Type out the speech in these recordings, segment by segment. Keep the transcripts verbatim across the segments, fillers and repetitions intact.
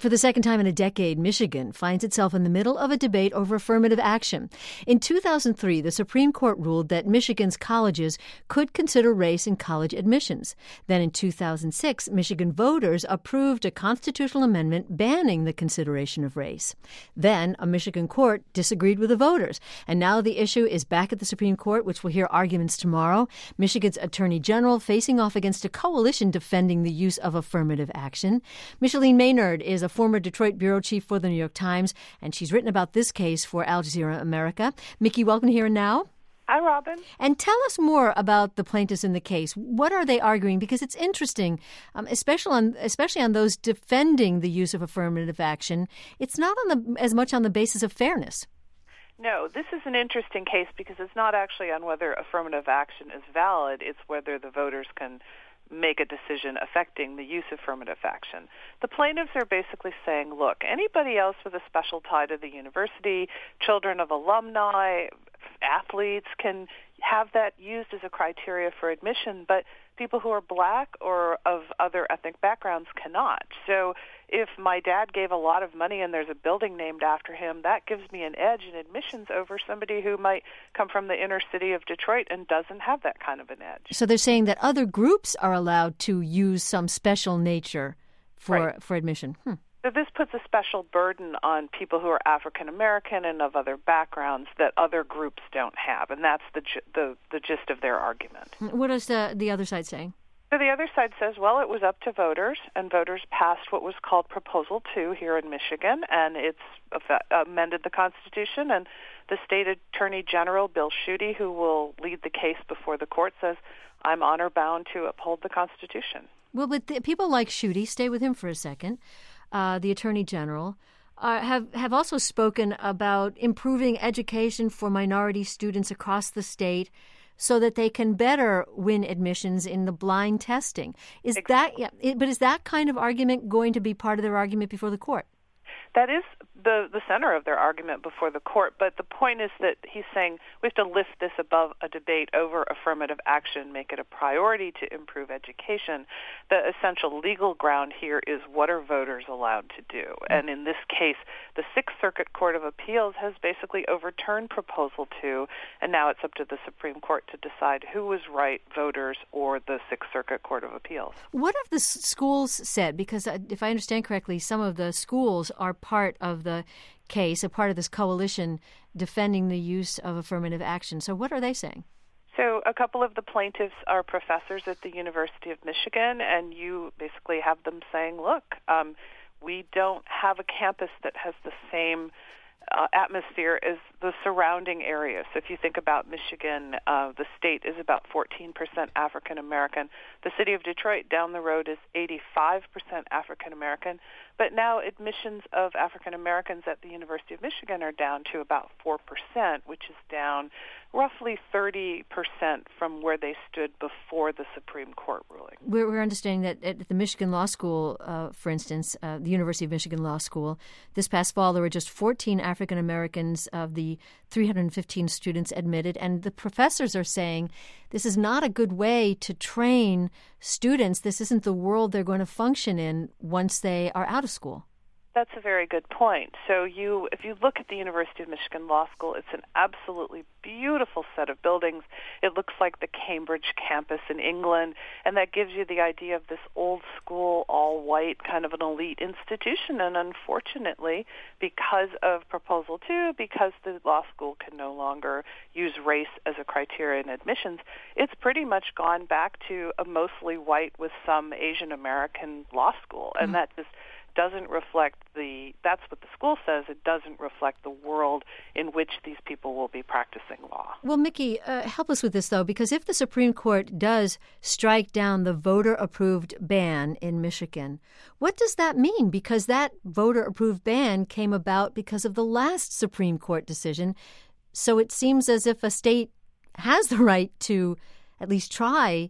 For the second time in a decade, Michigan finds itself in the middle of a debate over affirmative action. In two thousand three, the Supreme Court ruled that Michigan's colleges could consider race in college admissions. Then in two thousand six, Michigan voters approved a constitutional amendment banning the consideration of race. Then a Michigan court disagreed with the voters. And now the issue is back at the Supreme Court, which will hear arguments tomorrow. Michigan's Attorney General facing off against a coalition defending the use of affirmative action. Micheline Maynard is a former Detroit bureau chief for the New York Times, and she's written about this case for Al Jazeera America. Mickey, welcome to Here and Now. Hi, Robin. And tell us more about the plaintiffs in the case. What are they arguing? Because it's interesting, um, especially on especially on those defending the use of affirmative action. It's not on the as much on the basis of fairness. No, this is an interesting case because it's not actually on whether affirmative action is valid. It's whether the voters can make a decision affecting the use of affirmative action. The plaintiffs are basically saying, look, anybody else with a special tie to the university, children of alumni, athletes can have that used as a criteria for admission, but people who are black or of other ethnic backgrounds cannot. So if my dad gave a lot of money and there's a building named after him, that gives me an edge in admissions over somebody who might come from the inner city of Detroit and doesn't have that kind of an edge. So they're saying that other groups are allowed to use some special nature for, right. for admission. Hmm. So this puts a special burden on people who are African American and of other backgrounds that other groups don't have, and that's the the, the gist of their argument. What is the, the other side saying? So the other side says, well, it was up to voters, and voters passed what was called Proposal two here in Michigan, and it's amended the Constitution, and the state attorney general, Bill Schuette, who will lead the case before the court, says, I'm honor-bound to uphold the Constitution. Well, but the, people like Schuette, stay with him for a second, uh, the attorney general, uh, have, have also spoken about improving education for minority students across the state so that they can better win admissions in the blind testing. Is exactly. that, yeah, it, but is that kind of argument going to be part of their argument before the court? That is the, the center of their argument before the court, but the point is that he's saying we have to lift this above a debate over affirmative action, make it a priority to improve education. The essential legal ground here is what are voters allowed to do? Mm-hmm. And in this case, the Sixth Circuit Court of Appeals has basically overturned Proposal two, and now it's up to the Supreme Court to decide who was right, voters or the Sixth Circuit Court of Appeals. What have the schools said? Because if I understand correctly, some of the schools are part of the case, a part of this coalition defending the use of affirmative action. So what are they saying? So a couple of the plaintiffs are professors at the University of Michigan, and you basically have them saying, look, um, we don't have a campus that has the same uh, atmosphere as the surrounding areas. So if you think about Michigan, uh, the state is about fourteen percent African American. The city of Detroit down the road is eighty-five percent African American. But now admissions of African Americans at the University of Michigan are down to about four percent, which is down roughly thirty percent from where they stood before the Supreme Court ruling. We're, we're understanding that at the Michigan Law School, uh, for instance, uh, the University of Michigan Law School, this past fall there were just fourteen African Americans of the three hundred fifteen students admitted, and the professors are saying this is not a good way to train students. This isn't the world they're going to function in once they are out of school. That's a very good point. So you, if you look at the University of Michigan Law School, it's an absolutely beautiful set of buildings. It looks like the Cambridge campus in England, and that gives you the idea of this old school, all-white kind of an elite institution. And unfortunately, because of Proposal two, because the law school can no longer use race as a criteria in admissions, it's pretty much gone back to a mostly white with some Asian American law school, and mm-hmm. that just doesn't reflect the, that's what the school says, it doesn't reflect the world in which these people will be practicing law. Well, Mickey, uh, help us with this, though, because if the Supreme Court does strike down the voter-approved ban in Michigan, what does that mean? Because that voter-approved ban came about because of the last Supreme Court decision, so it seems as if a state has the right to at least try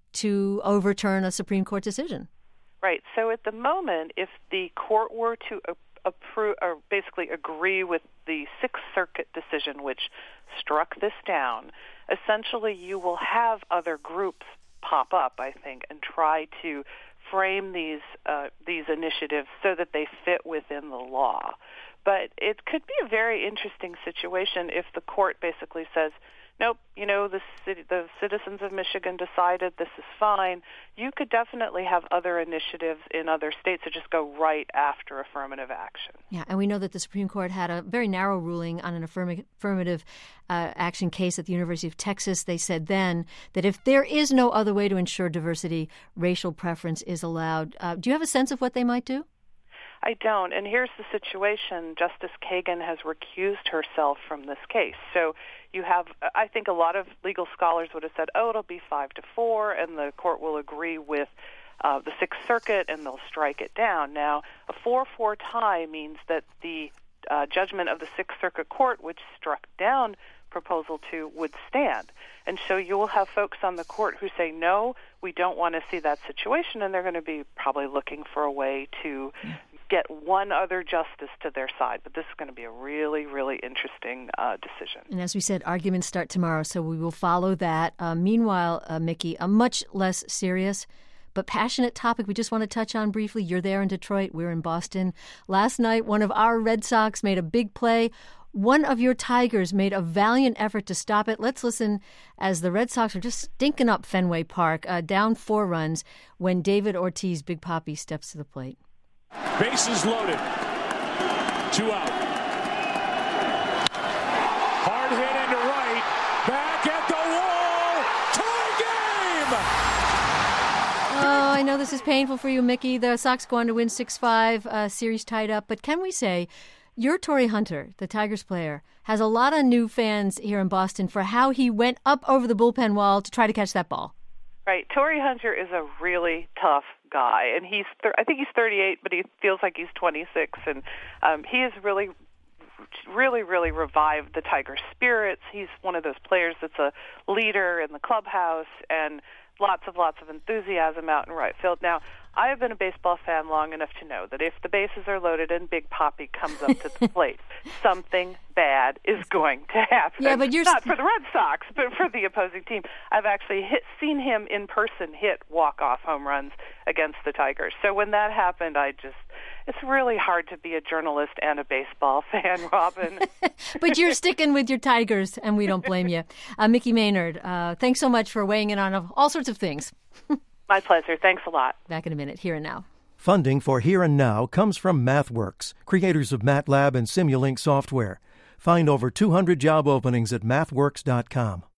to overturn a Supreme Court decision. Right. So at the moment, if the court were to approve or basically agree with the Sixth Circuit decision, which struck this down, essentially you will have other groups pop up, I think, and try to frame these uh, these initiatives so that they fit within the law. But it could be a very interesting situation if the court basically says, nope, you know, the city, the citizens of Michigan decided this is fine. You could definitely have other initiatives in other states that just go right after affirmative action. Yeah, and we know that the Supreme Court had a very narrow ruling on an affirm- affirmative uh, action case at the University of Texas. They said then that if there is no other way to ensure diversity, racial preference is allowed. Uh, do you have a sense of what they might do? I don't. And here's the situation. Justice Kagan has recused herself from this case. So you have, I think a lot of legal scholars would have said, oh, it'll be five to four, and the court will agree with uh, the Sixth Circuit, and they'll strike it down. Now, a four four tie means that the uh, judgment of the Sixth Circuit Court, which struck down Proposal two, would stand. And so you will have folks on the court who say, no, we don't want to see that situation, and they're going to be probably looking for a way to get one other justice to their side. But this is going to be a really, really interesting uh, decision. And as we said, arguments start tomorrow, so we will follow that. Uh, meanwhile, uh, Mickey, a much less serious but passionate topic we just want to touch on briefly. You're there in Detroit. We're in Boston. Last night, one of our Red Sox made a big play. One of your Tigers made a valiant effort to stop it. Let's listen as the Red Sox are just stinking up Fenway Park, uh, down four runs, when David Ortiz, Big Papi, steps to the plate. Bases loaded. Two out. Hard hit into right. Back at the wall. Tie game! Oh, I know this is painful for you, Mickey. The Sox go on to win six five, uh, series tied up. But can we say your Torrey Hunter, the Tigers player, has a lot of new fans here in Boston for how he went up over the bullpen wall to try to catch that ball? Right. Torrey Hunter is a really tough guy, and he's th- I think he's thirty-eight, but he feels like he's twenty-six, and um, he has really, really, really revived the Tiger spirits. He's one of those players that's a leader in the clubhouse, and lots of lots of enthusiasm out in right field. Now, I have been a baseball fan long enough to know that if the bases are loaded and Big Papi comes up to the plate, something bad is going to happen. Yeah, but you're not for the Red Sox, but for the opposing team. I've actually hit, seen him in person hit walk-off home runs against the Tigers. So when that happened, I just, it's really hard to be a journalist and a baseball fan, Robin. But you're sticking with your Tigers, and we don't blame you. Uh, Mickey Maynard, uh, thanks so much for weighing in on all sorts of things. My pleasure. Thanks a lot. Back in a minute, Here and Now. Funding for Here and Now comes from MathWorks, creators of MATLAB and Simulink software. Find over two hundred job openings at mathworks dot com.